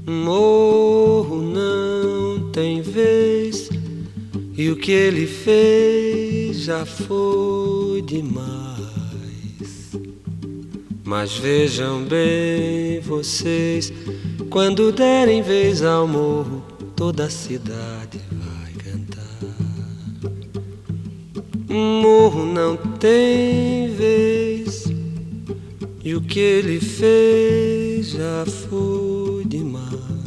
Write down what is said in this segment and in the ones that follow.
Morro não tem vez, e o que ele fez já foi demais. Mas vejam bem vocês, quando derem vez ao morro, toda a cidade vai cantar. Morro não tem vez, e o que ele fez já foi demais.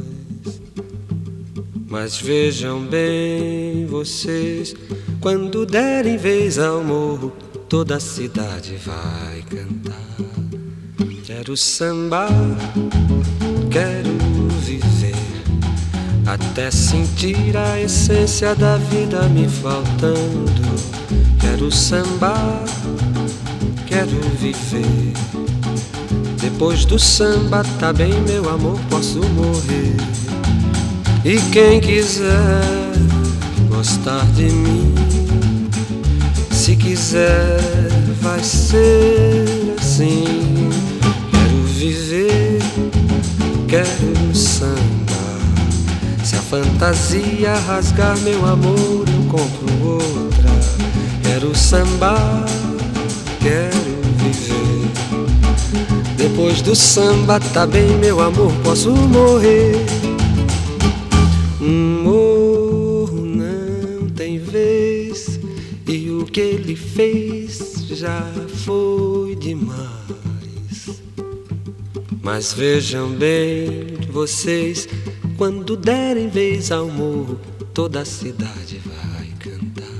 Mas vejam bem vocês, quando derem vez ao morro, toda a cidade vai cantar. Quero sambar, quero viver, até sentir a essência da vida me faltando. Quero sambar, quero viver. Depois do samba, tá bem, meu amor, posso morrer. E quem quiser gostar de mim, se quiser, vai ser assim. Quero viver, quero sambar. Se a fantasia rasgar meu amor, eu compro outra. Quero sambar, quero viver. Depois do samba, tá bem, meu amor, posso morrer. Morro não tem vez, e o que ele fez já foi demais. Mas vejam bem vocês, quando derem vez ao morro, toda a cidade vai cantar.